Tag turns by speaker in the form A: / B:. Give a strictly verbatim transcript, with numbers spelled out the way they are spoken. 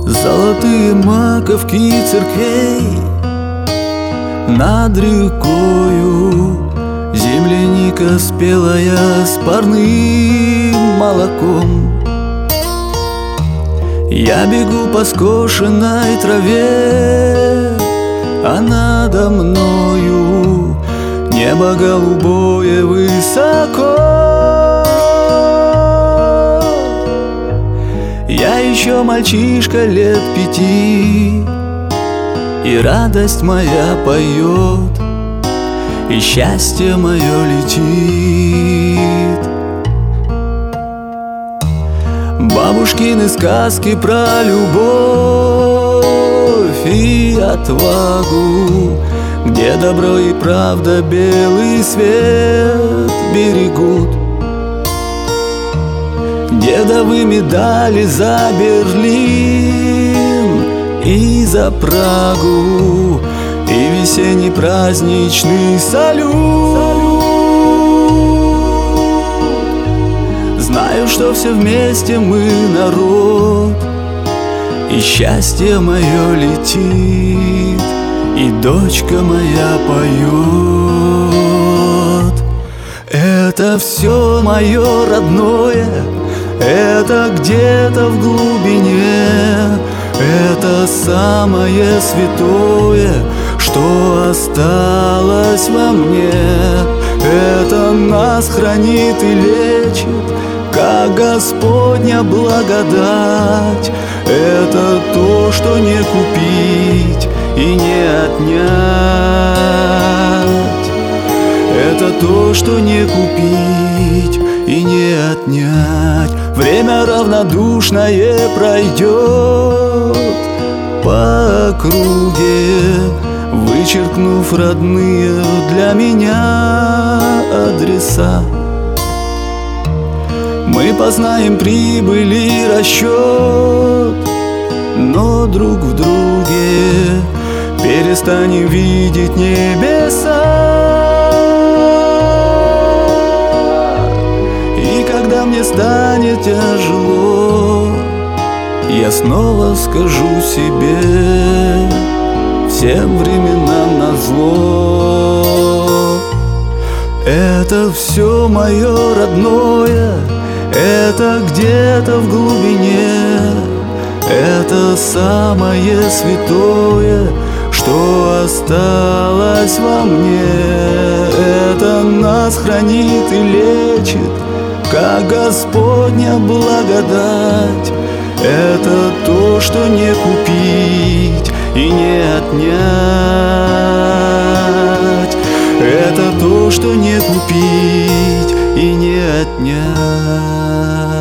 A: Золотые маковки церквей над рекою, земляника спелая с парным молоком. Я бегу по скошенной траве, а надо мною небо голубое высоко. Я еще мальчишка лет пяти, и радость моя поет, и счастье мое летит. Бабушкины сказки про любовь и отвагу, где добро и правда белый свет берегут. Дедовы медали за Берлин и за Прагу, и весенний праздничный салют. Знаю, что все вместе мы народ, и счастье мое летит, и дочка моя поет. Это все мое родное, это где-то в глубине, это самое святое, что осталось во мне. Это нас хранит и лечит, как Господня благодать. Это то, что не купить и не отнять. Это то, что не купить и не отнять. Время равнодушное пройдет по округе, вычеркнув родные для меня адреса. Мы познаем прибыль и расчет, но друг в друге перестанем видеть небеса. И когда мне станет тяжело, я снова скажу себе: всем временам назло. Это все мое родное, это где-то в глубине, это самое святое, что осталось во мне. Это нас хранит и лечит, как Господня благодать. Это то, что не купить и не отнять. Это то, что не купить и не отнять.